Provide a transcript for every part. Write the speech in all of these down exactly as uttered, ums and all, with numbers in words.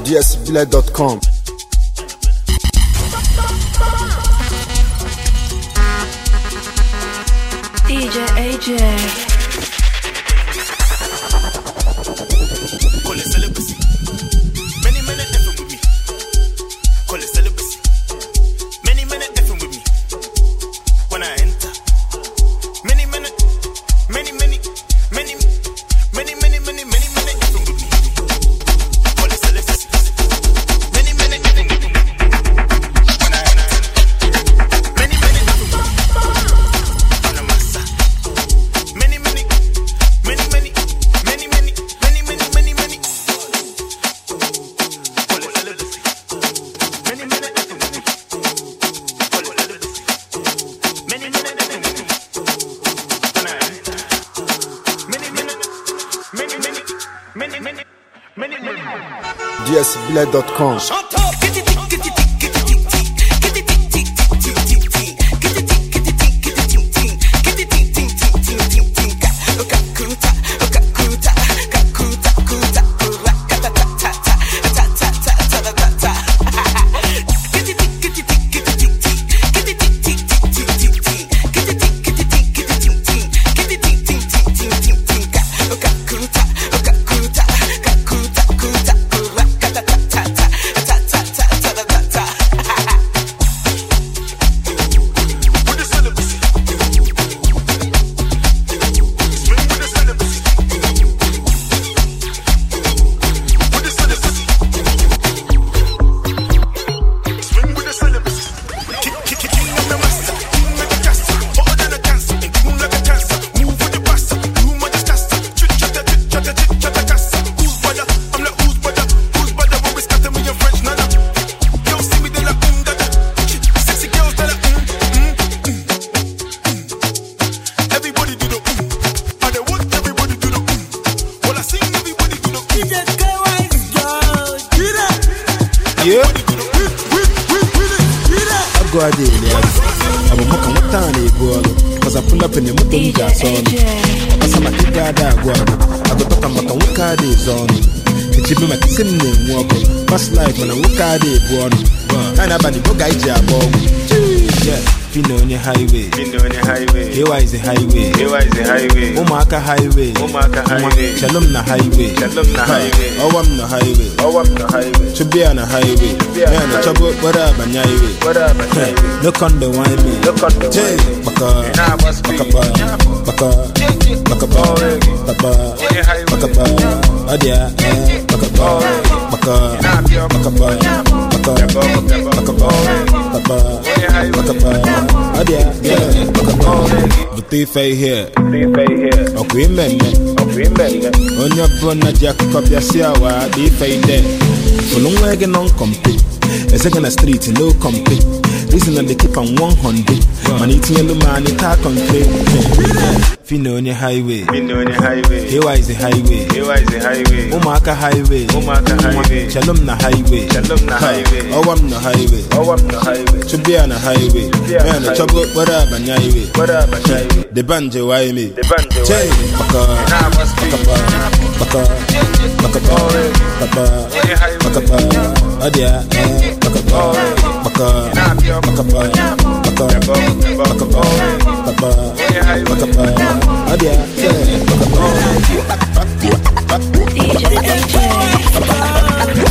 d s village dot com. D J A J. Call it celibacy. Many men are effing with me. Call it celibacy. Many men are effing with me. When I enter, many men, many, many, many, many, many, many, many men are effing with me. Call it celibacy. Many men are effing with me. When I enter, many men are effing with me. On a massa. Many, many, many, many, many, many, many, many, many, many. Call it celibacy. Many men are effing with me. Call it celibacy. Many men are effing with me. When I enter, many, many, many, many, many, many, many, many. d s village dot com. Shut up! Get it, get it, get it, get it, get it, get it, get it, get it, get it, get it, get it, get it, get it, get it, get it. Okakuta, okakuta, kakuta, kuta, kura, kata, ta, ta, ta, ta, ta, ta, ta, ta, ta. Get it, get it, get it, get it, get it, get it, get it, get it, get it, get it, get it, get it. Okakuta, okakuta, kakuta, kuta, kura, kata, ta, ta, ta, ta, ta, ta, ta, ta, ta. With the celibacy. Swing with the celibacy. With the celibacy. Swing with the celibacy. Kick, kick, kick, king of the massa. King like a cancer. Hotter than a cancer. And cool like a cancer. Move with the bassa. You mother stassa. Chit, chatta, chit, chatta, chit, chatta, cassa. Who's brother? I'm like, who's brother? Who's brother? When we scatter me in French, nana. Yo, see me, they like, mm, dada. Sexy girls, they like, mm, mm, mm, mm. Everybody do the mm. And they want everybody do the mm. Well, I sing everybody do the mm. Yeah. Everybody do the mm. I go out there. I'm a mock and what time they go. Because I pull up in the motor D J gas on. A J. As I'm a kick out that go. I go talk about what car days on. It's even my same name walk. Past life when I walk out there go on. And I'm a guy job. Yeah. Fino on your highway. Been on the highway. Here is the highway. Here is the highway. Omaka highway. Omaka highway. Shalom na highway. Shalom na highway. Owam na highway. Oh, I'm the highway. To be on a highway. be on a Man, highway. trouble, what up, and highway. What up, my highway? Look on the wine me. Look on the Jay, wine me. Baka, Nah, must be. Baka, Baka, Baka, Baka, the highway. Baka, Baka, Adia, Baka, Baka, Nah, be on Baka, the Baka, Baka, Baka, Baka, Adia, Baka, the thief I hear. Please pay here. Okay, men, Okay, man. on your brother Jack Copia Siawa, the fade there. For long wagon on compete. A second a street, no compete. Listen and they keep on one hundred. Man, eating yellow man, it talk on play. Fino on your highway. Been on the highway. Here is the highway. Here is the highway. Omaka highway. Omaka highway. Shalom na highway. Shalom na highway. Owam na highway. Oh, I'm the highway. To be on a highway. be on a Man, the highway. trouble, what up, and highway. What up, my highway? The banjo, why me? The banjo. Jay, Baka, Nah, must be. Baka, Baka, Baka, Baka, The highway. Baka, Adia, Baka, Baka, Nah, be on Baka, Baka, Baka, Baka, the highway. Baka, Adia, Baka, D J A J.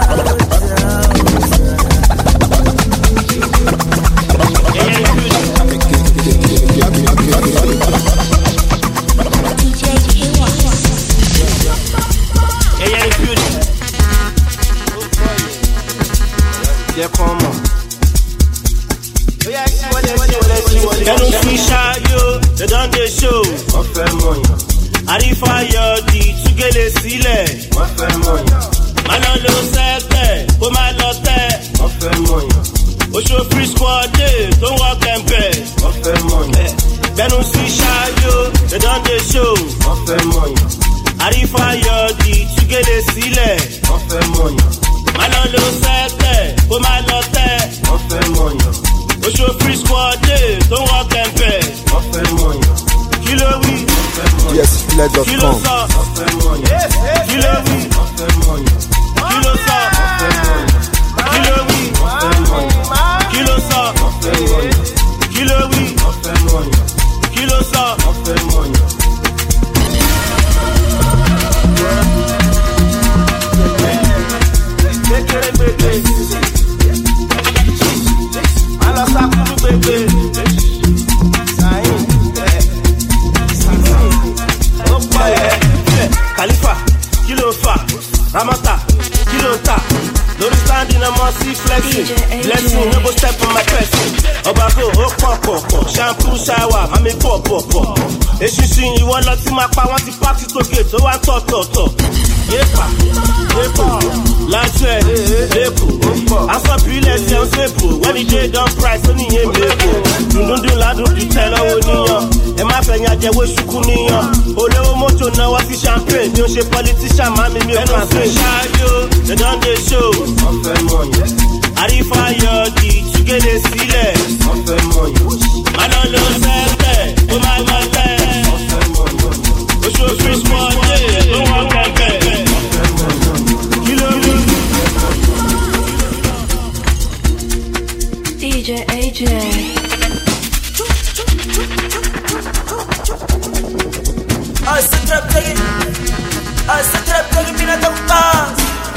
Can you see Shayo? They done the show. Àrífáyọ̀ di túgélé sílẹ̀. Má lọ lo sẹ́tẹ̀, kó má lọ tẹ̀. Oṣù free squad day tó ń wọ kẹ̀mbẹ̀. Gbẹ̀nu sí Shayo, they done the show. Àrífáyọ̀ di túgélé sílẹ̀. Má lọ lo sẹ́tẹ̀, kó má lọ tẹ̀. Oṣù free squad day tó ń wọ kẹ̀mbẹ̀. Kí ló wí? d s village dot Kí ló com. sọ? Kí ló wí? Kí ló sọ? níyàn. Wọ́n fẹ́ mọ̀yàn. Kékeré gbèdé. Alọ sákúrú gbèdé. Sàyìn. Ó pọ̀ ẹ̀. Khalifa, kí ló fà? Ramata, kí ló ta? Lórí standing ọmọ sí flexing. Blessing, no go step on my person. Ọbago, ó pọ̀ pọ̀ pọ̀. Shampoo, shower, mami pọ̀ pọ̀ pọ̀. Eṣinṣin ìwọ lọ tí máa pa wọ́n ti pàtí tóge tó wá tọ̀ tọ̀ tọ̀. Yépa, yépo, lájú ẹ̀ lépo. Asọ́pìlẹ̀ tí ẹ̀ ń fèpò. When the day don price, ó níye mèpo. Dùndúndùn ládùn ju tẹ lọ́wọ́ níyàn. Ẹ má fẹ̀yìn àjẹwò ṣùkú níyàn. Olówó mọ́tò náwó sí champagne. Mi ò ṣe politician, mami mi ò kàn fẹ́. Ṣáájú, they don dey show. Wọ́n fẹ́ mọ̀yàn. Àrífáyọ̀ di túgédé sílẹ̀. Wọ́n fẹ́ mọ̀yàn. Màná ló sẹ́fẹ̀, ó máa lọ tẹ̀. Wọ́n fẹ́ mọ̀yàn. Oṣù Chris Monday, ó wọ́n kẹ̀kẹ́. Kí ló rí? D J A J. I said trap take it. I said trap take it, mina top pass.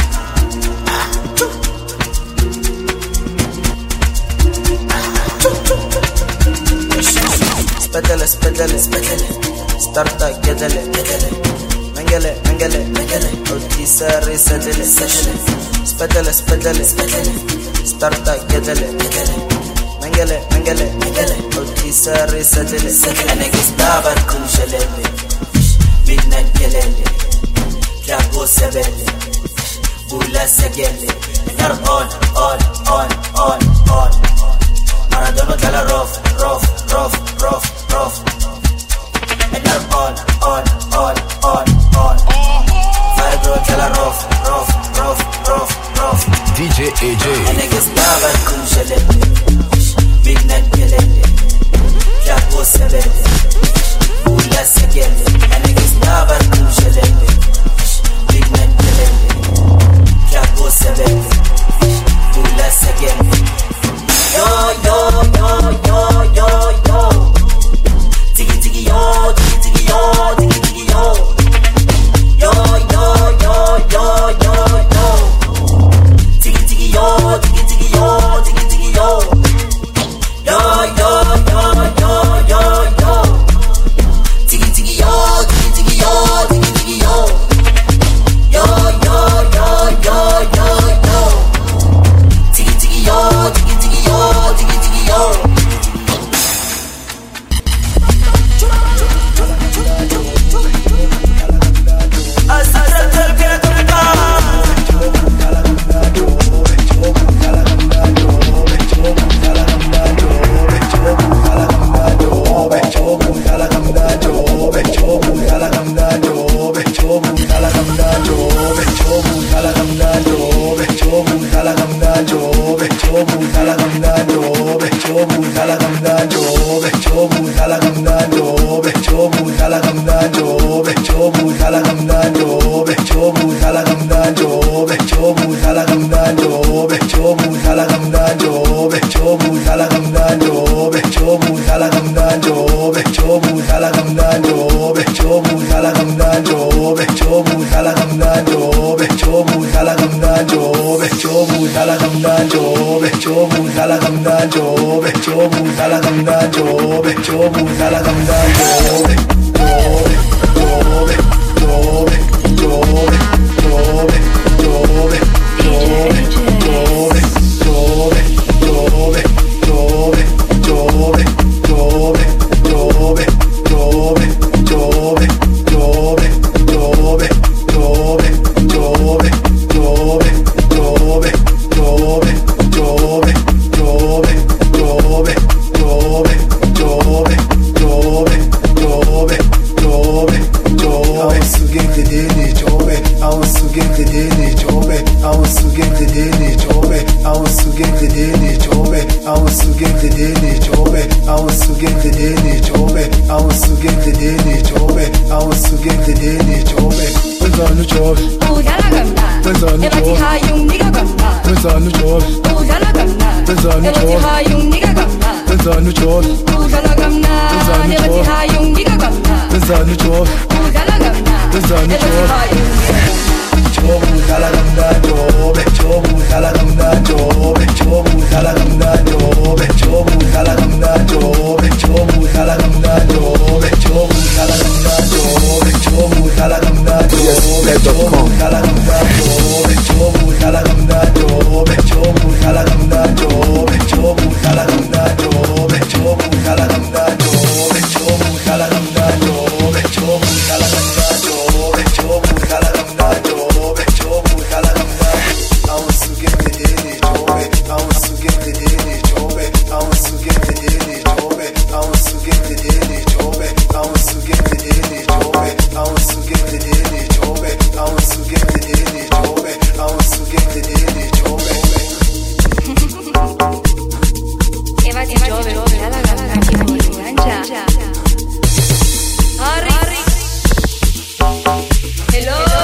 Spedele, spedele, spedele. Starta, gedele, gedele. Mengele, mengele, mengele. Oti sari, sedele, sedele. Spedele, spedele, spedele. Starta, gedele, gedele. Mengele, mengele, mengele. Oti sari, sedele, sedele. Enegi stabar kumshelele. Midnight gelele. Jago sebele. Bula segele. Nar on, on, on, on, on. Maradona gala rough, rough, rough, rough, rough. And I'm on, on, on, on, on. Fibro gala rough, rough, rough, rough, rough. D J A J. And niggas never come shelele. Midnight gelele. Jago sebele. Ula segele. And niggas never come shelele. Midnight gelele. Jago sebele. Ula segele. Yo, yo, yo, yo, yo, yo. Tiki, tiki, yo, tiki, tiki, yo, tiki, tiki, yo. Yo, yo, yo, yo, yo, yo. Tiki, tiki, yo, tiki, tiki, yo, tiki, tiki, yo. Yo, yo, yo, yo, yo, yo. Tiki, tiki, yo, tiki, tiki, yo, tiki, tiki, yo. Yo, yo, yo, yo, yo, yo. Tiki, tiki, yo, tiki, tiki, yo, tiki, tiki, yo. I said that girl get to the bar. Ella ti ha yung niga gamna. Ella ti ha yung Zani chove, zani chove. Chobu talagamda chobe, chobu talagamda chobe, chobu talagamda chobe, chobu talagamda chobe, chobu talagamda chobe, chobu talagamda chobe, chobu talagamda chobe, chobu talagamda chobe, chobu talagamda chobe, chobu talagamda chobe, chobu talagamda chobe, chobu talagamda chobe, chobu talagamda chobe, chobu talagamda chobe, chobu talagamda chobe. I want to get the daily job. I want to get the daily job. I want to get the daily job. I want to get the daily job. I want to get the daily job. I want to get the daily job. I want to get the daily job. I want to get the daily job. Eva ti giove, la gamba che mi mangia. Harry. Hello.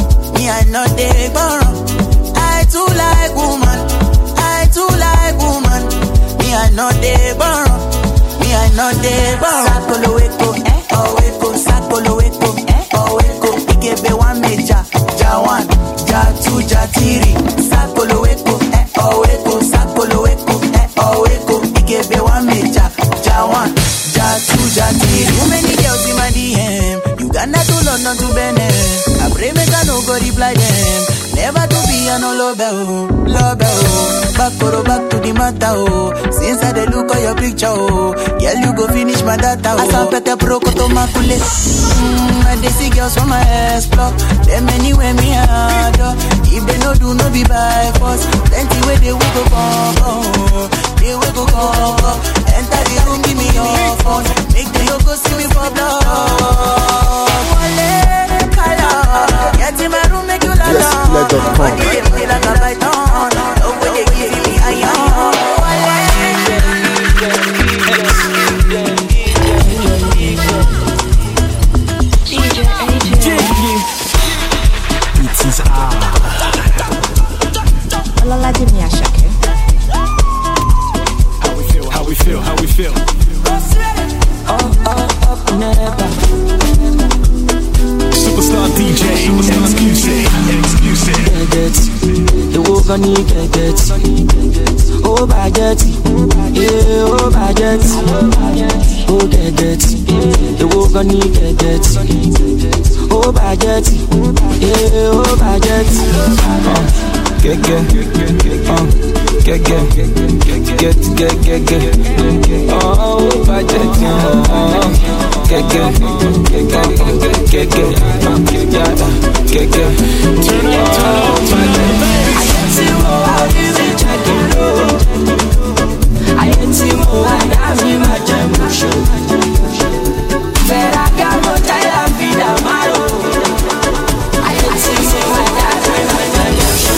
I too like woman, I too like woman. jatiri. Sakolo eko, eh oh eko. Sakolo eko, eh oh eko. Ikebe one meja, ja one, ja two, ja three. Too many girls in my D M. Uganda to London to Benin. I pray make I no go reply them. Never to be an love, love, back for back to the matter, oh. Since I dey look at your picture, oh, girl you go finish my data, oh. I saw pete pro koto makule. Mmm, I dey see girls from my ass block. Them anywhere me adore. If they no do no be by force. Plenty way they will go come, oh. They will go come, enter the room, give me your phone. Make them no go see me for blood. Wale color, get in my room, make you la la. Body they feel like a python. Love when they give me iron. It is hard. Olala di mi Ashake. How we feel? How we feel? How we feel? Oh oh up never. Superstar D J, exclusive, exclusive. The walk on you get it. Oh budget, yeah, oh budget, oh get it. The walk on you get it. Oh budget, yeah, oh budget. Get get, uh, get get, get get get get. Oh budget, uh, get get, get get, get get, yeah, get get. Turn up, turn up, budget. I ain't see more, I have you, my generation. Ferragamo, Tyler, Vida, Maro. I ain't see more, I have you, my generation.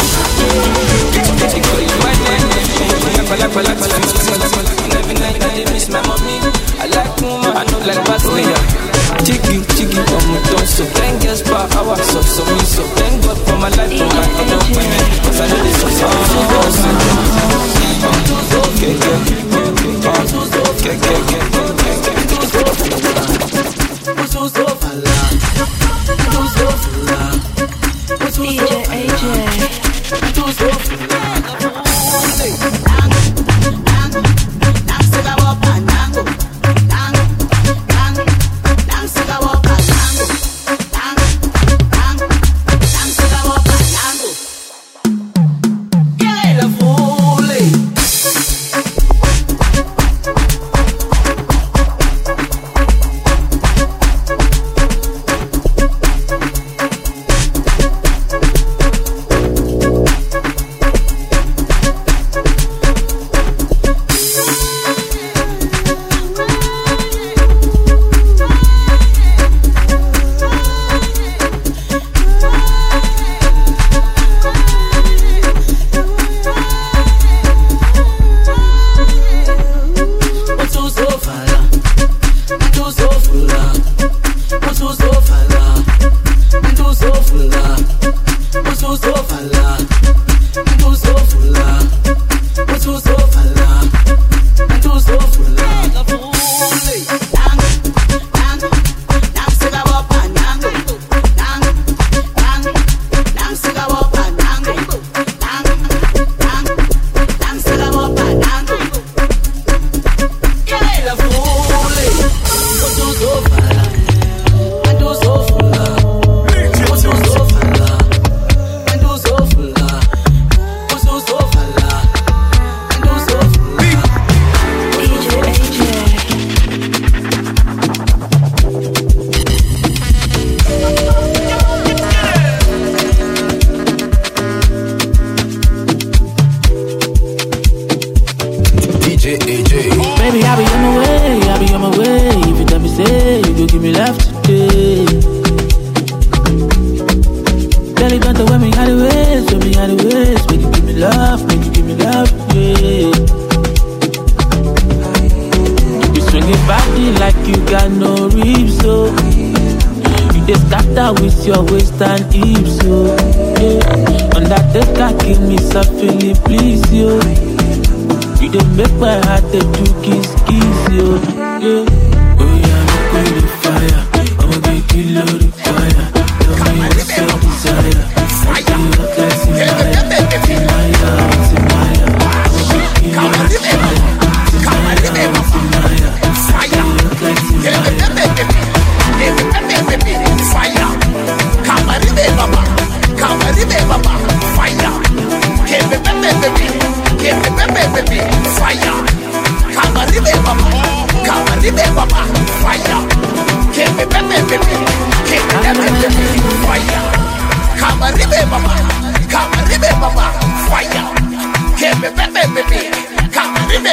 Every night I miss my mommy. I like woman, I know like Vaseline. Jiggy, jiggy, on my torso. Ten girls per hour, so so me so. Thank God for my life, for my appointment. Cause I know this was all so awesome. Okay, okay, okay, okay, D J A J. Baby, I'll be on my way, I'll be on my way. If you tell me say, you go give me love today. Tell it don't to wear me out of ways, wear me out of ways. Make you give me love, make you give me love, yeah. You swinging body like you got no ribs, so you just scatter with your waist and hips, so yeah. Undertaker, give me something, please, yo. You don't make my heart to do kiss, kiss, yo, yeah. Oh yeah, I'm going to fire. I'ma get you loaded fire. Tell me what's your desire. I see what I see.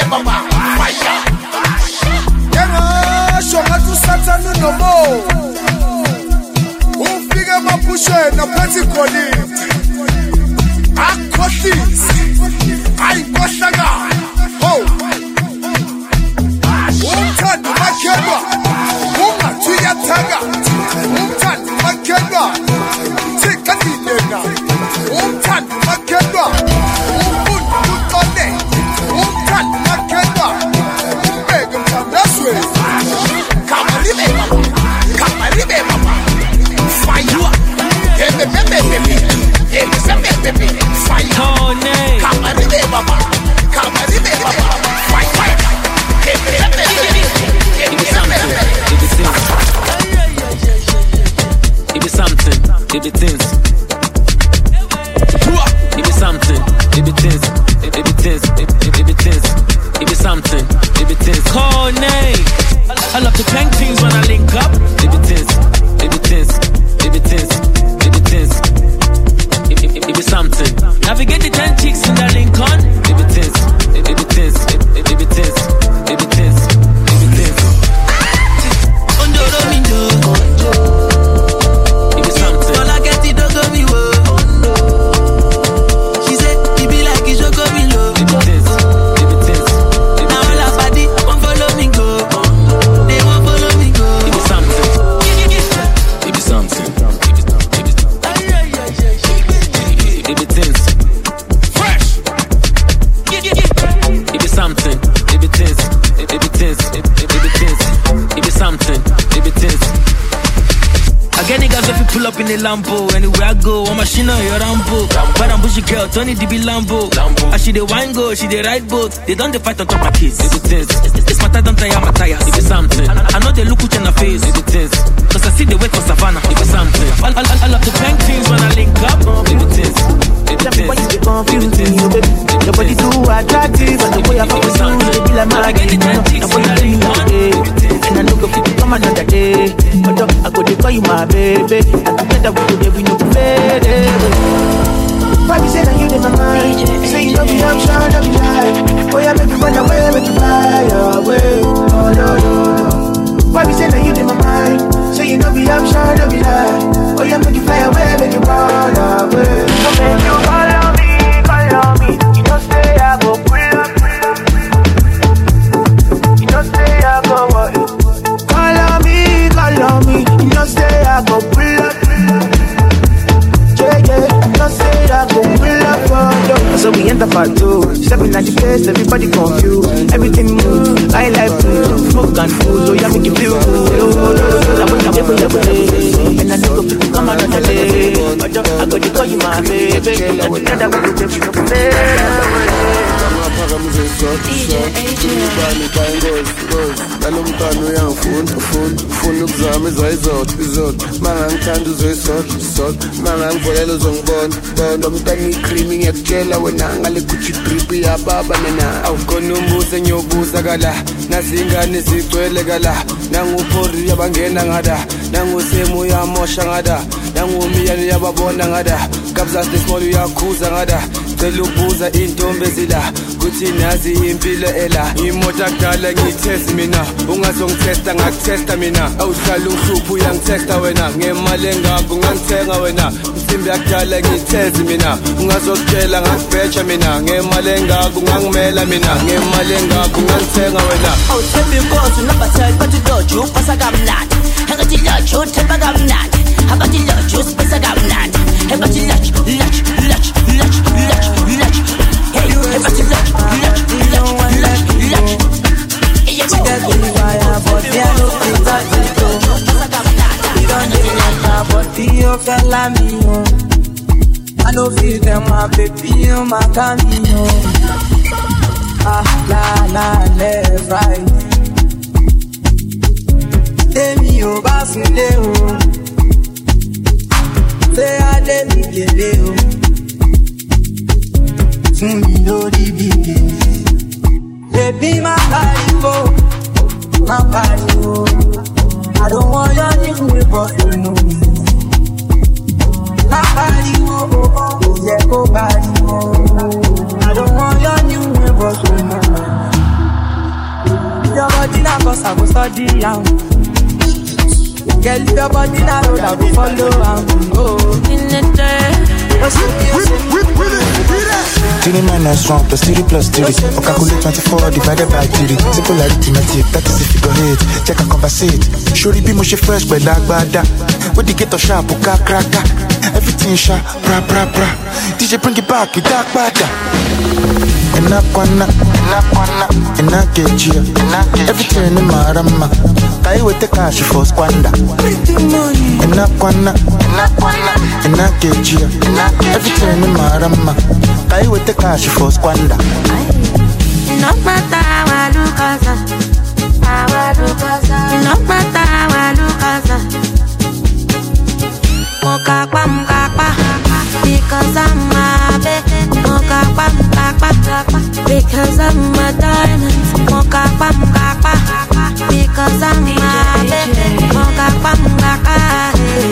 baba, fire. Yena, shonga tu satanu no more. Ufige mapushe na peti koni. Akotis, ay kosaga. Ho. Umtan makeba, uma tuya taga. Umtan makeba, tikati nena. Umtan makeba, umbun utone. Umtan makeba, umbegum tandaswe. Kamaribe mama, kamaribe mama. Fire, ebe bebe bebe, ebe bebe bebe. Fire, kamaribe mama, kamaribe mama. Fire, ebe bebe bebe, ebe bebe bebe. It be something, it be things. It be something, it be things. It be things, it be things. It be something, it be things. Call name. I love to bang things when I link up. It be things, it be things. It be things, it be things. It be something. Navigate the ten chicks in the Lincoln. It be things, it be things. It be things, it be things. It be things. Up in the Lambo, anywhere I go, I'm a machine on your Rambo. But I'm bushy girl, Tony D B Lambo. As she the wine go, she the ride boat. They don't they fight on top of kids. It be tense. It's matter don't tire my tires. It be something. I know they look at your face. It be tense. Cause I see the wait for Savannah. It be something. I, I, I love to bang things when I link up. It be tense. It be tense. It be tense. Your body too attractive, and the way I feel you, they be like my game. Nobody link up. And I look up to come another day. But I go to call you my baby. Together we could every new baby. Why be saying that you in my mind? Say you love me, I'm sure that you lie. Oh yeah, make you run away, make you fly away. Oh no, no, no. Why be saying that you in my mind? Say you love me, I'm sure that you lie. Oh yeah, make you fly away, make you run away. So make you call on me, call on me. You don't say I go pull up. You don't say I go what? Call on me, call on me. You don't say I go pull up. So we enter part two. Stepping at the place, everybody confused. Everything moves, I like food. Smoke and food, so yeah, make you feel good. And I know people come another day. I got to call you my baby. And together we go to the bed. D J A J Nalumntwana uyangifuna ufuna ufuna ukuzama izayizodwa izodwa mangangithanda uzoyisodwa isodwa mangangivolela uzongibona bona umntwana icream ngiyakutshela wena ngale Gucci drip yababa mina awukhona umbuzo engiyobuza kala nazingane zigcwele kala nanguphori yabangena ngada nangusemu uyamosha ngada nangumiyani yababona ngada kabza small uyakhuza ngada cela ubuza intombi ezila kuthi nazi impilo ela imoto akudala ngiyithest mina ungazongitesta ngakutesta mina awuhlala uhlupho uyangitesta wena ngemali engakho ngangithenga wena insimbi yakudala ngiyithest mina ungazokutshela ngakubheja mina ngemali engakho ngangimela mina ngemali engakho ngangithenga wena awuthemba inkonzo nabathela bathi dojo upasa kamnandi engathi lojo uthemba kamnandi abathi lojo usipesa kamnandi engathi lojo lojo lojo lojo lojo lojo hey engathi lojo lojo lojo lojo lojo yeah that we fire but there no pizza to pasa kamnandi we don't need that but you fella me I no feel them my baby on my camino ah la la left right Demi o basile o Se a demi kele o Fun mi lori bibi Baby my pariwo My pariwo I don't want your new but you know me My pariwo oh oh oh yeah go pariwo I don't want your new but you know me I go study am. Girl, your body na road, I go follow am. Oh, in the day. Three minus one plus three plus three. Or calculate twenty-four divided by three. Simple arithmetic, that is if you go hit. Check and conversate. Surely be mushy fresh, but like bada. With the ghetto sharp, uka kraka. Everything sharp, bra bra bra. D J bring it back, you dark bada. Enakwana, enakwana, enakechi, everything in marama. Kai with the cash for squander. Enakwana, enakwana, enakechi, everything in marama. Kai with the cash for squander. No matter how I look at how I look at no matter how I look at Moka pa moka pa, because I'm a baby. Moka pa moka pa, because I'm a diamond. Moka pa moka pa, because I'm a baby. Moka pa moka pa.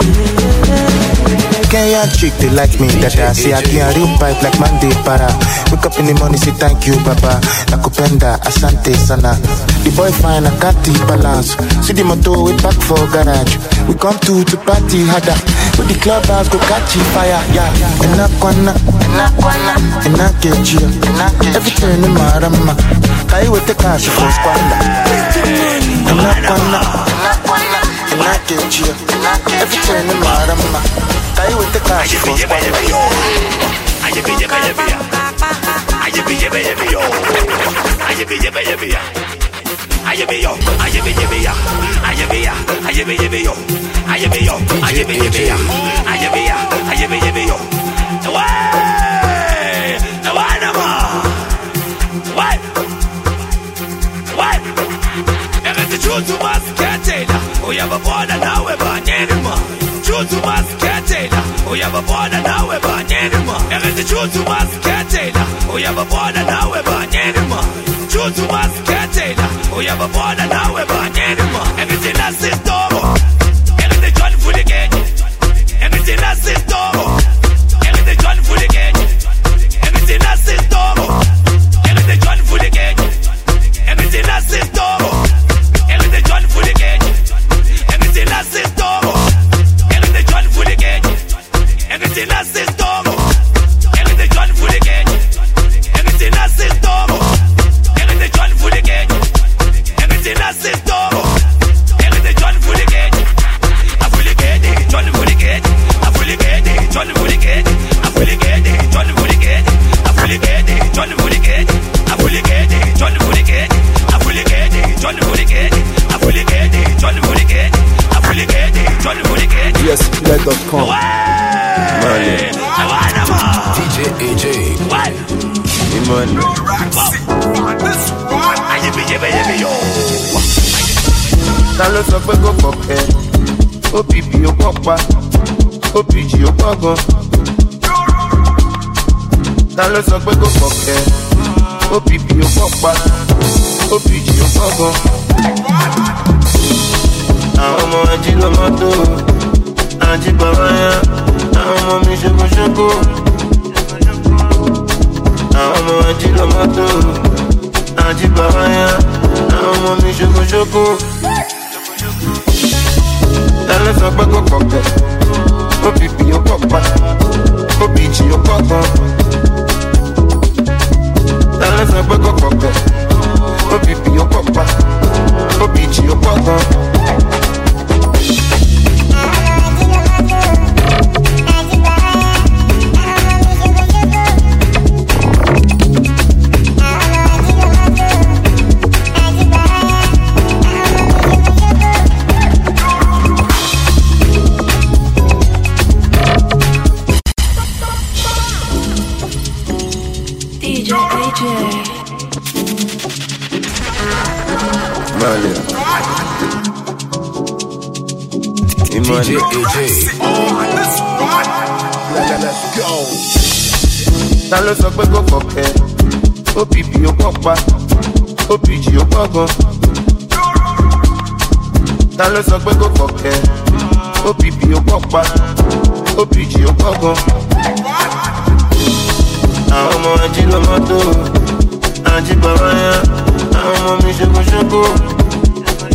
Kenyan chick, they like me, that I see I can real pipe like Monday para. Wake up in the morning, say thank you, Baba. Nakupenda, asante sana. The boy fine, I got the balance. See the motor, we back for garage. We come to to party harder. With the clubhouse, go catch fire, yeah. Enakwana, enakwana, enakechi, everything in marama. Kai with the cash for squander. Enakwana, enakwana, enakechi, everything in marama. Kai with the cash for squander. Aye be ye be ye be ya. Aye be ye be ye be yo. Aye be ye be ye be ya. Aye be yo. Aye be ye be ya. Aye be ya. Aye be ye be yo. Aye be yo. Aye be ye be ya. Aye be ya. Aye be ye be yo. Why? Why no more? Why? Why? Eres the truth to us, can't tell ya. We have a border now, we're born anymore. Truth to us, can't tell ya. We have a border now, we're born anymore. Eres the truth to us, can't tell ya. We have a border now, we're born anymore. Truth to us, can't tell ya. We have a border now, we're born anymore. Everything that's in store. Everything done for the game. Everything that's in store. Everything done for the game. Everything that's in store. Everything done for the game. Everything that's in store. Everything done for the game. Everything that's in store. Everything done for the game. Everything that's in store. Everything done for the game. Everything that's in store. Everything done for the game. Everything that's in store. Everything done for the game. I fully get it, done for the game. I fully get it, done for the game. I fully get it, done for the game. I fully get it, done for the game. I fully get it, done for the game. I fully get it, done for the game. I fully get it, done for the game. I fully get it, done for the game. Yes, let dot com. D J A J. What? Ta ló sọ pé kò kọ̀kẹ́? O P P ó pọ̀pá, O P G ó pọ̀gàn. Ta ló sọ pé kò kọ̀kẹ́? O P P ó pọ̀pá, O P G ó pọ̀gàn. Àwọn ọmọ ají ló mọ́tò, ají bàbá yá. Àwọn ọmọ mi ṣokoṣoko. Àwọn ọmọ ají ló mọ́tò, ají bàbá yá. Àwọn ọmọ mi ṣokoṣoko. Ta ló sọ pé kò kọ̀kẹ́? O P P ó pọ̀pá, O P G ó pọ̀gàn. Ta ló sọ pé kò kọ̀kẹ́? O P P ó pọ̀pá, O P G ó pọ̀gàn. D J A J. Let's go. Ta ló sọ pé kò kọ̀kẹ́? O P P ó pọ̀pá, O P G ó pọ̀gàn. Ta ló sọ pé kò kọ̀kẹ́? O P P ó pọ̀pá, O P G ó pọ̀gàn. Àwọn ọmọ ají ló mọ́tò, ají bàbá yá. Àwọn ọmọ mi ṣokoṣoko.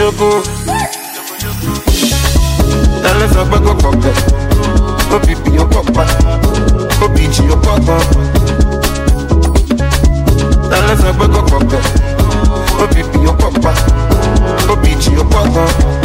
jogo. Tell us about go pop. Go pipi yo pop. Go beach yo pop. Tell us about go pop. Go pipi yo pop. Go beach yo pop.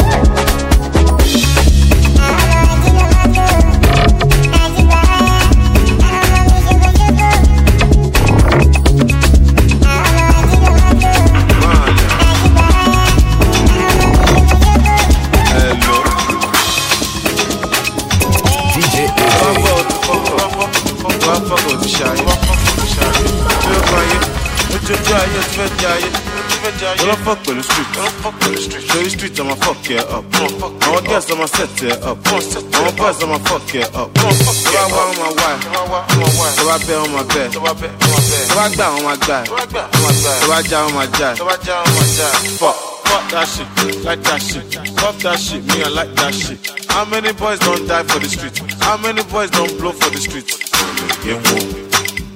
Don't fuck with the street, don't fuck with the street. Show the street, I'ma fuck it up. I'ma guess I'ma set it up. I'ma buzz, I'ma fuck it up. So I want my wife, so I bet on my bed, so I bet on my guy, so I jam on my jazz. Fuck, fuck that shit, like that shit. Fuck that shit, me I like that shit. How many boys don't die for the street? How many boys don't blow for the streets? You won't.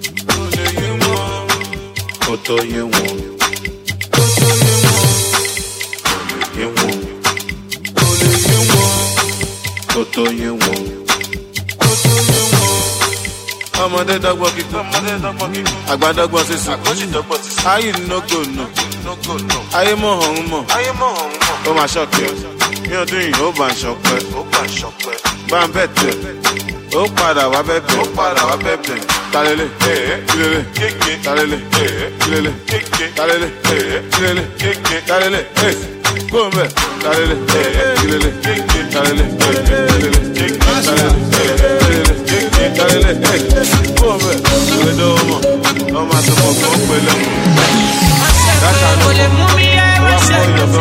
Koto you won't. You won't. Koto you won't. Ọmọdé dọ́gbọ́n kíkọ́, àgbà dọ́gbọ́n sísun. Ayé no go no, ayé mọ̀ ọ̀hún mọ̀. Ó máa ṣọ́kẹ́, mi ò dún yìí, ó bá ń ṣọpẹ́. Bá ń bẹ̀ tẹ̀, ó padà wá bẹ̀bẹ̀. Talele, kilele, talele, kilele, talele, kilele, talele, go back, talele, kilele, talele, kilele, talele, talele, go back. Le domo, no más somos con pelo. Ole mumi e wa se.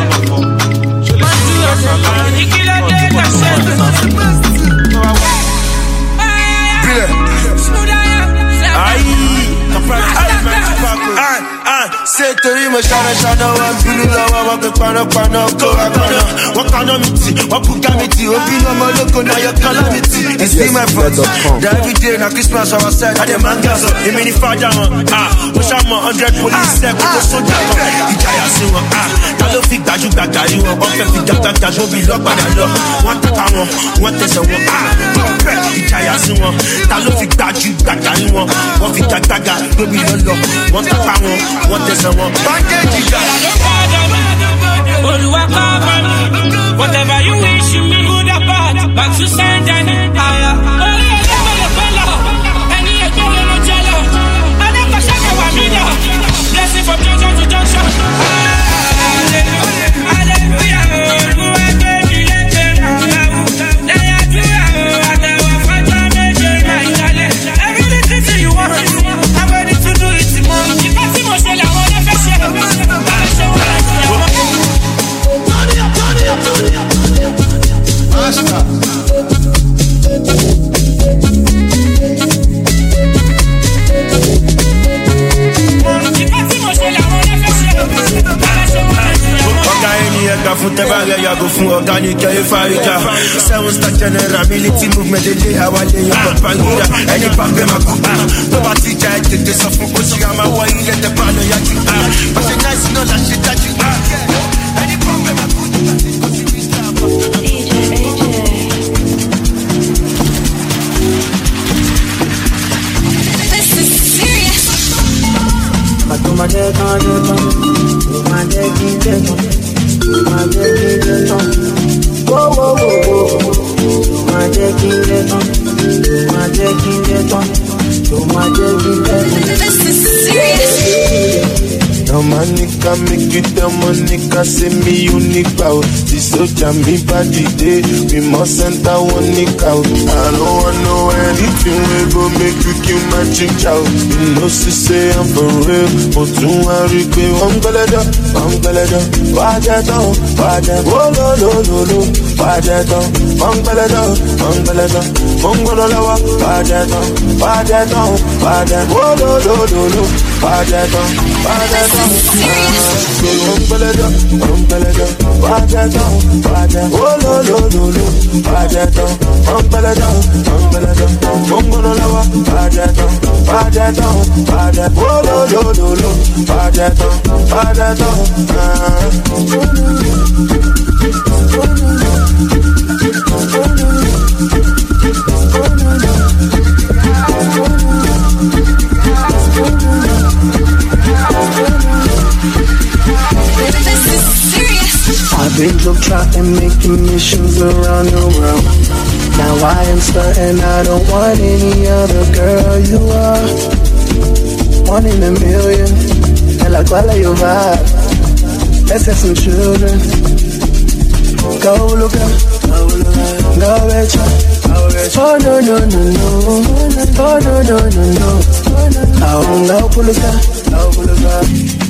Say to him, shana shana, one blue lawa, one pana pana, go akana. What calamity, what pugamity, open no more loco, now your calamity. And see my friends, every day na Christmas on our side, I demand gas up. You mean if I down, ah, wish I'm a hundred police there, go so down. Ijaya si won, ah, ta lo fi gbaju gbagari won, won fe fi dagba dajo bi lo pada lo. Won taka won, won tese won, ah, Ijaya si won, ta lo fi gbaju gbagari won, won fi dagba dajo bi lo lo. Won taka won, won tese won. Whatever you wish me, good or bad, but you send any higher. Oh yeah, any no jello. I never shake a window. Blessing from junction to junction. Hallelujah, hallelujah. Everything you want, I'm ready to do it tomorrow. I want to go fún organic Africa. Seven star generability movement dey dey our lane your papaya. Any pampe ma kuba. No ba ti ja tete sọ fún osi ama wa ile te pa lo ya ju. But say nice no la shit that you. Any pampe ma kuba. D J A J. This is serious. Matuma de kan de kan. Matuma de kin de kan. Whoa, whoa, whoa, whoa. Magic in the tongue, magic in the tongue, magic in the tongue. This is serious. No manica make you tell Monica say me unique out. This soldier me body day, we must enter one nick out. I don't want know anything we go make you kill my child. You know she say I'm for real, but don't worry, we won't go let up, won't go let up. Watch it down, watch it, oh no no no no. Watch it down, won't go let up, won't go let up. Won't go let up, watch it down, watch it down, watch it, oh no no no no. Watch it down, watch it down. Umbrella, umbrella, wajata, wajata, oh no no no no, wajata, umbrella, umbrella, umbrella, wajata, wajata, wajata, bàjẹ́ olólólóló bàjẹ́ tán bàjẹ́ tán. I've been job trotting, making missions around the world. Now I am certain I don't want any other girl. You are one in a million, and like while you vibe, let's have some children. Go look up, go betcha. Oh no no no no, oh no no no no. Oh no, pull it up, oh pull it up.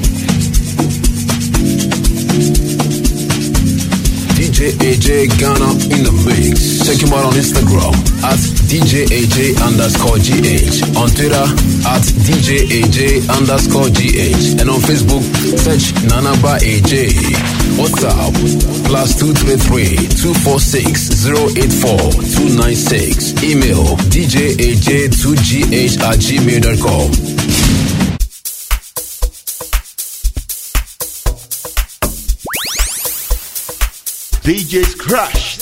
D J A J Ghana in the mix. Check him out on Instagram at D J A J underscore G H. On Twitter at D J A J underscore G H. And on Facebook, search Nanaba A J. WhatsApp plus two three three two four six zero eight four two nine six. Email D J A J two G H at gmail dot com. D J's Crash.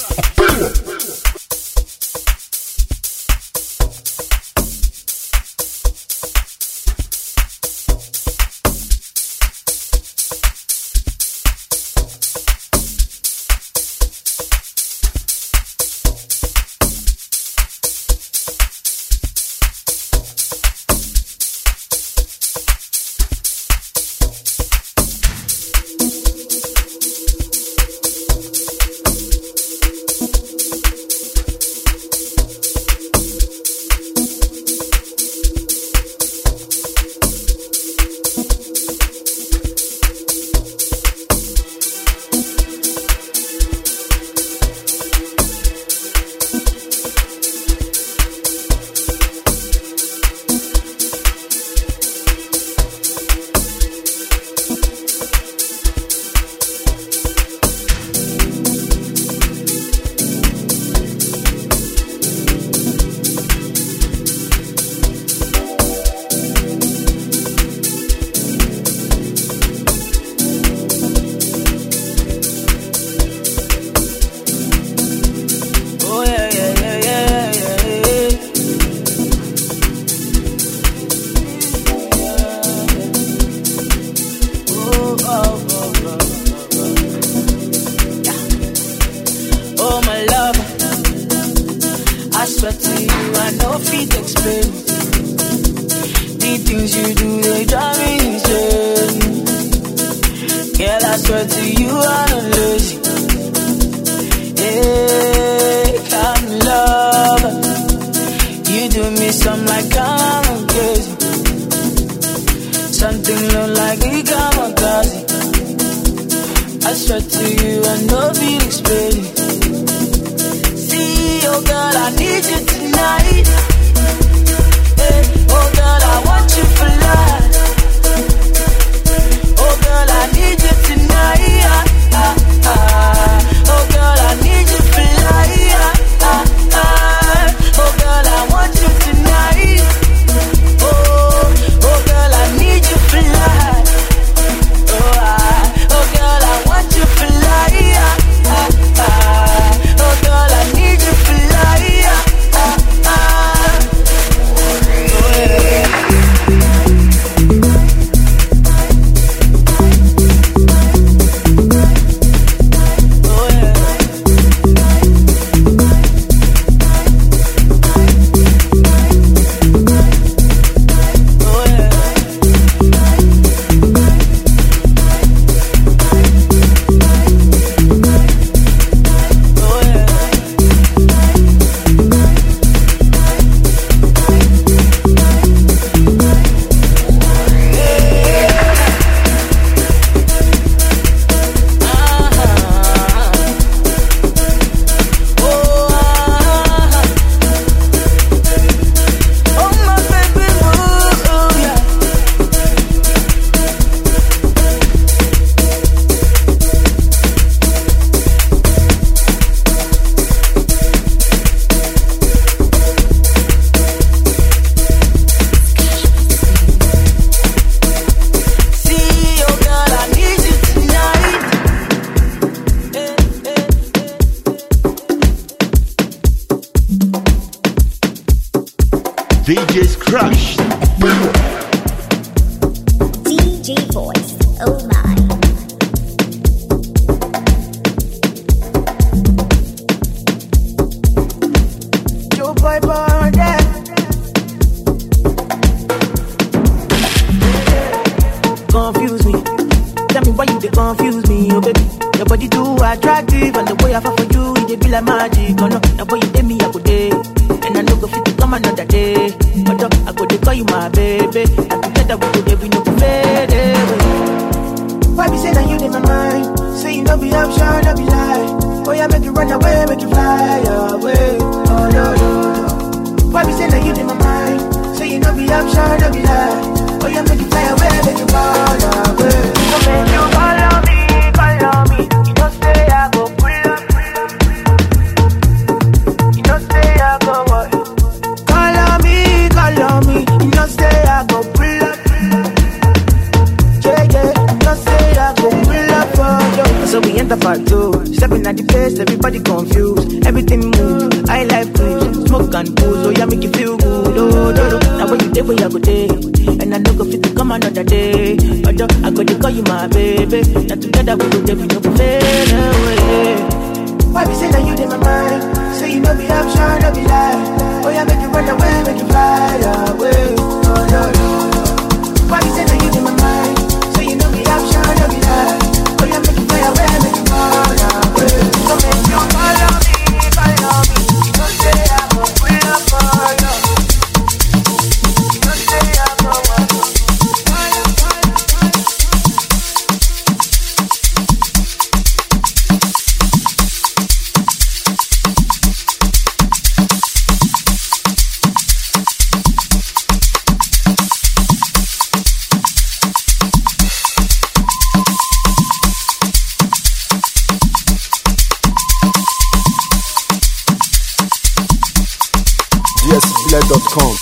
Ah D J's Crush. D J Voice, oh my. Joe boy born there. Confuse me. Tell me why you they confuse me, oh baby. Your body too attractive, and the way I fall for you, it be like magic. Oh no, the way you did me, I go day, and I know go fit to come another day. But uh, I go to call you my baby, and together we go there, we no go fade away. Why be say that you in my mind? Say you no be option, no be lie. Oh yeah, make you run away, make you fly away. Oh no no no. Why be say that you in my mind? Say you no be option, no be lie. Oh yeah, make you fly away, make you fall away. So make you call on me, call on me. You know say I go pull up, you know say I go what? Call on me, call on me. You know say I go pull up, yeah yeah. You know say I go pull up for you. So we enter part two, stepping at the place, everybody confused. Everything move, I like cruise, smoke and booze. Oh yeah, make you feel good. Oh, do, do. Now when you day, where you go day. And I know go fit to come another day. But uh, I go to call you my baby. Now together we go there, we no go fade away. Why be say that you in my mind? Say you know be option, no be lie. Oh yeah, make you run away, make you fly away. Oh no no. Why be say that you in my mind? Say you know be option, no be lie. Oh yeah, make you fly away, make you fall away. So make you call on me, call on me. You know say I go pull up for you. You know say I go. D S Bled dot com.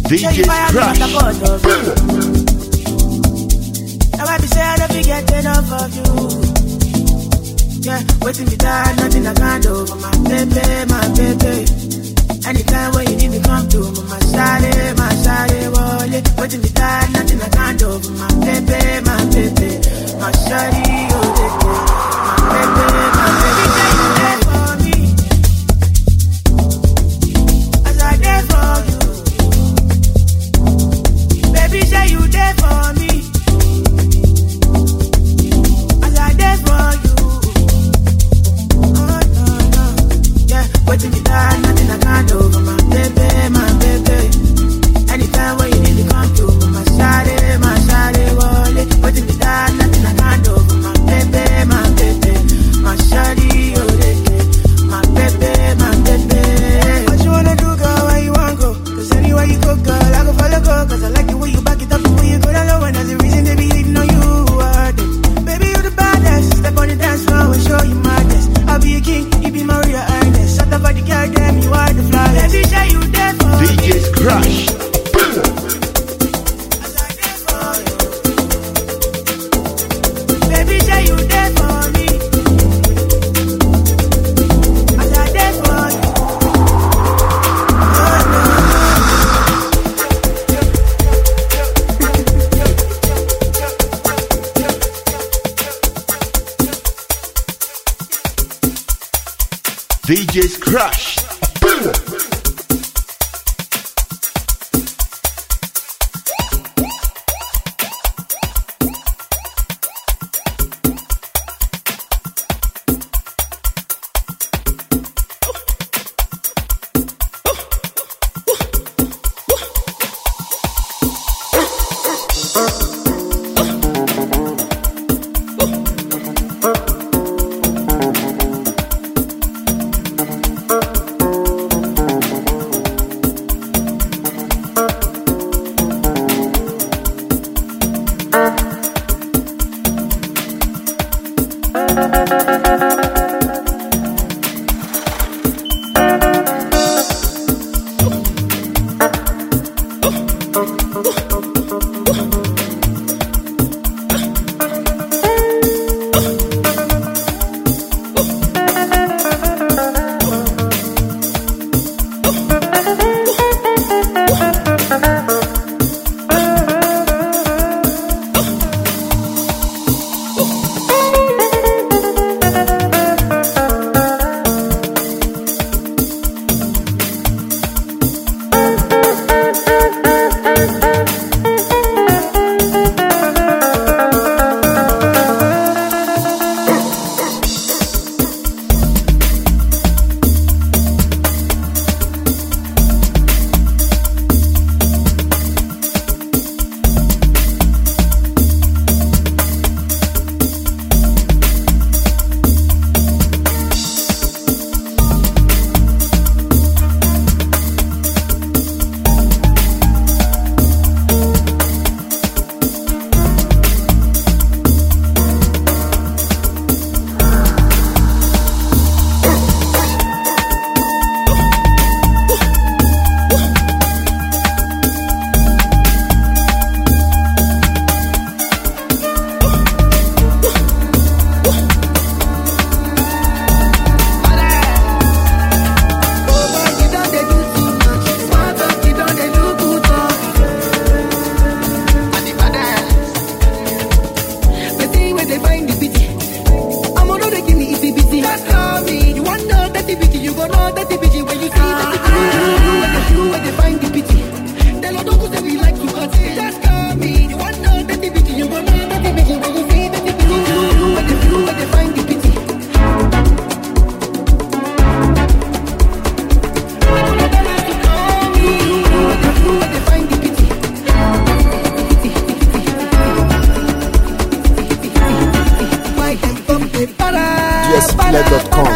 D J Crash. Now I be say I don't forget enough of you. Yeah, waiting me down, nothing I can't do. My baby, my baby. Anytime when you need me, come to my side, my side, wallet. Waiting me down, nothing I can't do. My baby, my baby, my shawty, oh baby, my baby, my baby. Say you there for me, as I there for you. Baby, say you there for me, as I there for you. Waiting me down, nothing I can't do. My baby, my baby. Anytime when you need to come to my side, my side, wallet. Waiting me down, nothing I can't do. My baby, my baby. My shawty, oh, my baby, my baby. What you wanna do, girl? Where you wanna go? Cause anywhere you go, girl, I go follow, go. Cause I like the way you back it up, the way you go down low. And there's a reason they be hating on you. Baby, you the baddest. Step on the dance floor and show you madness. I'll be a king, you be Maria Ernest. Shut up, body girl, damn, you are the flawless. Baby, say you there for D J's Crash. Baby, say you there for me. As I there for you. D J's Crash. Jet dot com.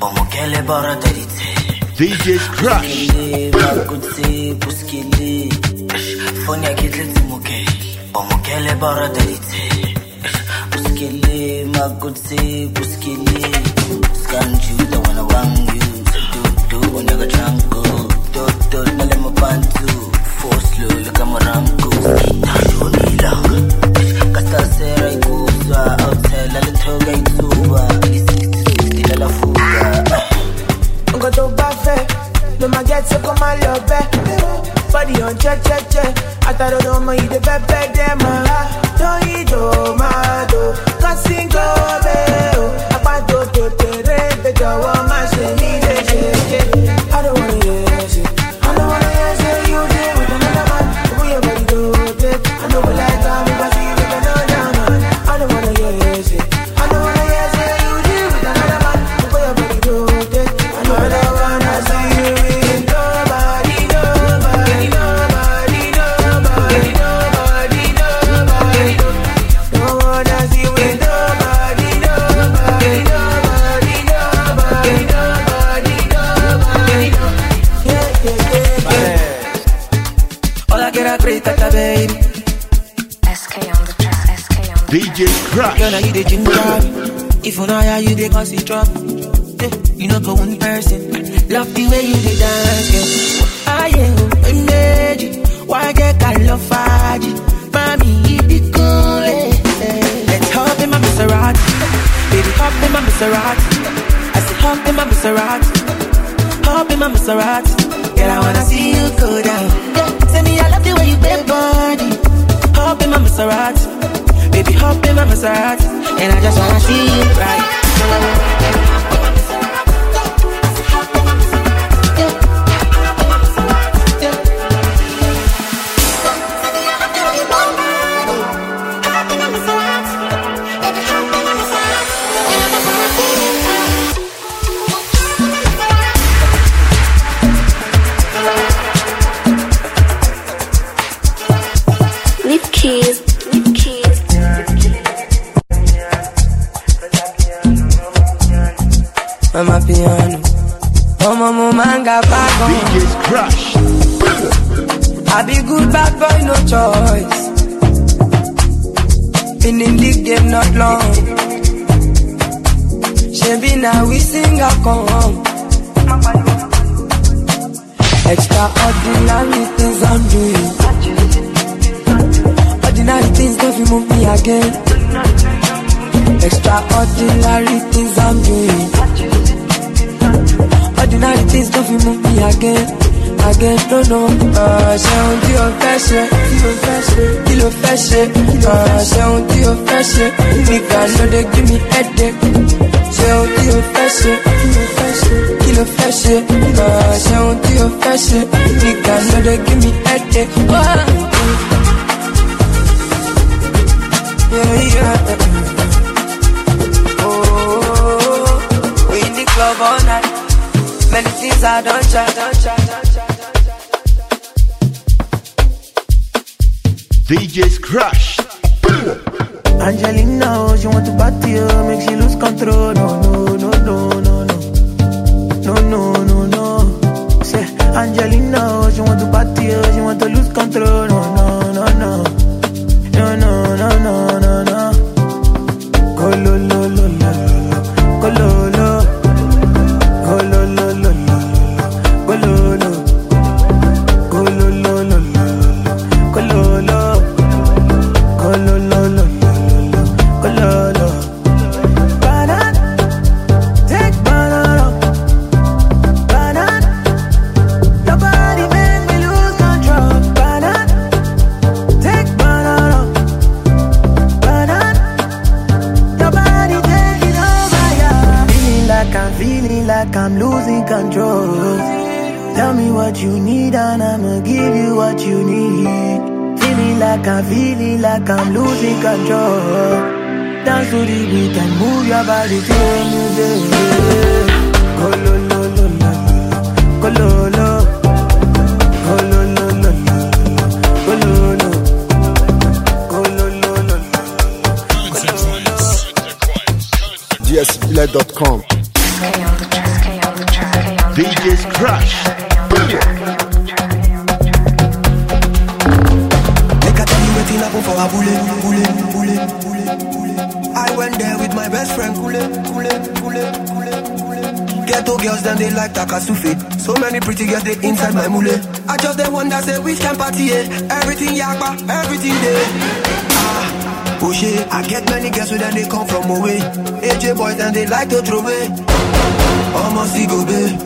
Omokele baradarite. D J's Crush. Bakutse puskele. Fonya kitleti muke. Omokele baradarite. Puskele magutse puskele. Skanju the one wang you. Do do onyaga chango. Do do nale mabantu. Force slow look at marango. Kita shoni lang. Kasta sera ikuza outside la toga ituba. Isi la fuga. Go to buffet, no my get so come my love back. Body on check check check. I thought I don't mind the pepe dem. Don't eat do my do. Casting go be. I want to to to re be do my shit me de shit. I don't wanna hear shit. I don't wanna hear shit. You did with another man. We are ready to take. I know we like time, but see you with another down. I don't wanna hear shit. I don't wanna hear shit. You did with another man. We are ready to take. I know that I wanna see you with nobody, nobody, nobody, nobody, nobody, nobody. Don't wanna see you with nobody, nobody, nobody, nobody, nobody, nobody. Yeah, yeah, yeah, yeah. All I get a great at a baby. S K on the track, S K on the D J's Crush. Girl, you the ginger. If you know how you dey cause it drop. You know go one person. Love the way you dey dance, girl. I am energy. Why get kind of faji? Mommy, it be cool. Eh, eh. Let's hop in my Maserati. Baby, hop in my Maserati. I said hop in my Maserati. Hop in my Maserati. Girl, I wanna see you go down. Yeah, tell me I love the way you bend body. Hop in my Maserati. Baby, hop in my Maserati. And I just wanna see you right. Lip keys, lip keys. Mama piano, mama manga bago. D J's Crush. I be good bad boy, no choice. Been in the game not long. She be now we sing a song. Extraordinary things I'm doing. Ordinary things never move me again. Extraordinary things I'm doing. Ordinary things never move me again. Again, no, no. Ah, ṣe ohun tí o fẹ́ ṣe, kí ló fẹ́ ṣe? Ah, ṣe ohun tí o fẹ́ ṣe, nigga no dey give me headache. Ṣe ohun tí o fẹ́ ṣe, kí ló fẹ́ ṣe? Ah, ṣe ohun tí o fẹ́ ṣe, nigga no dey give me headache. Ah. Yeah, yeah. Oh, we in the club all night. Many things I don't try, don't try, don't try. D J's Crush. Angelina, oh, she want to party, oh, make she lose control. No, no, no, no, no, no, no, no, no, no. Say, Angelina, oh, she want to party, oh, she want to lose control. No, no, no, no, no, no, no, no, no, no. Go lo lo lo lo lo, go lo lo, go lo lo lo lo, go lo lo, go lo lo lo lo, go lo lo. Cololo, cololo, banana, take banana, banana. Your body make me lose control. Banana, take banana, banana. Your body taking over, yeah. Feeling like I'm feeling like I'm losing control. Tell me what you need and I'ma give you what you need. Feeling like I'm feeling like I'm losing control. Dance to the beat and move your body to the music. Go lo lo lo lo, go lo lo, go lo lo lo lo, go lo lo, go lo lo lo lo. D S Play dot com. D J's Crush. For a bullet, bullet, bullet, bullet, bullet. I went there with my best friend, Kule, Kule, Kule, Kule, Kule. Ghetto girls, then they like Takasufi. So many pretty girls, they inside my mule. I just the one that say which can party, eh? Everything yakba, everything there. Ah, oh shit, I get many girls, so then they come from away. A J boys, then they like to throw away. Almost go babe.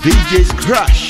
D J's Crush.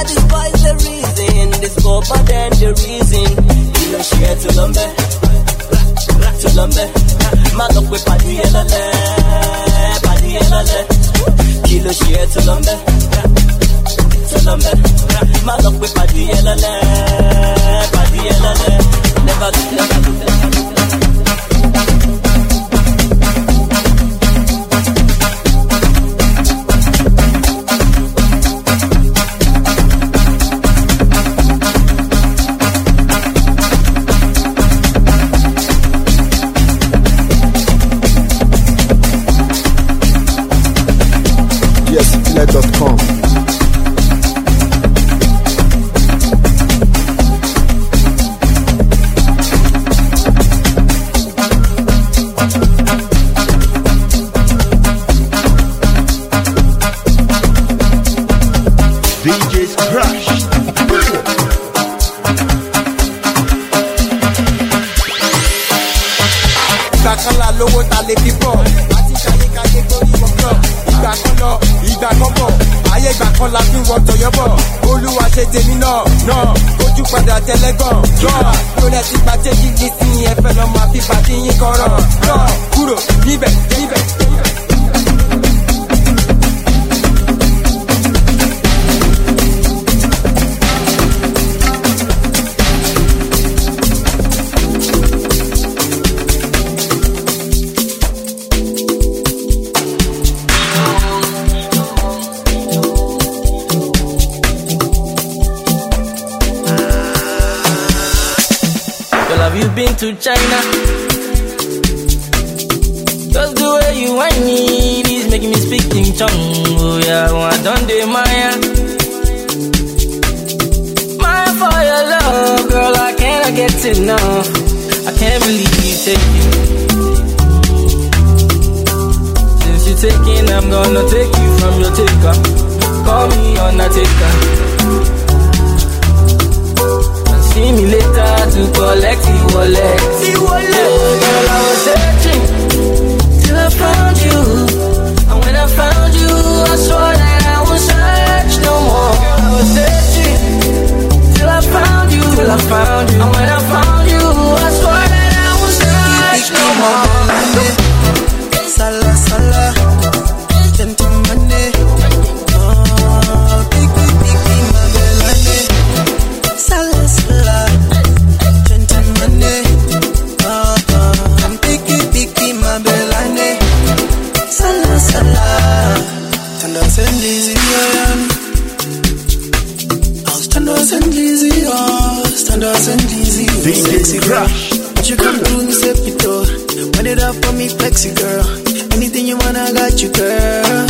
these boys the reason. This go for them the reason. You know share to lumbe, to lumbe. Man up with party elale, party elale. Kilo share to lumbe, to lumbe. Man up with party elale, party elale. Never do, never do, never do. dot com. D J's Crush. Ìgbàkanlá lówó ta lè fi bọ̀, àti ṣayékáyé torí wọn lọ. Ìgbà kan lọ, ìgbà kan bọ̀, ayé ìgbà kan la fi wọ́n tọ̀yọ́ bọ̀. Olúwa ṣe tèmi náà, náà, ojú padà tẹ́lẹ́gàn. Náà, lórí ẹtí pàtẹ́ yìí ní sí ẹ̀fẹ́ lọ́ máa fi pàtí yín kọ́rọ̀. Náà, kúrò níbẹ̀, níbẹ̀. You've been to China. Just the way you want me is making me speak in tongue. Oh yeah, oh, I done the Maya. Maya for your love, girl, I cannot get enough. I can't believe you take it. Since you're taking, I'm gonna take you from your taker. Call me Undertaker. See me later to collect the wallet. The wallet. Yeah, girl, I was searching till I found you. And when I found you, I swore that I won't search no more. Girl, I was searching till I found you. Till I found you. And when I found you, I swore that I won't search no more. Sala, sala, gentleman. Oh, big, big, big, big, my belane. Sala, sala, gentleman. Oh, oh, picky, picky, my belane. Sala, sala. Tanda sendizi yoyan. I was tanda sendizi, oh, tanda sendizi. Sexy girl, what you come do me say pito. Run it up for me, flexy girl. Anything you want, I got you, girl.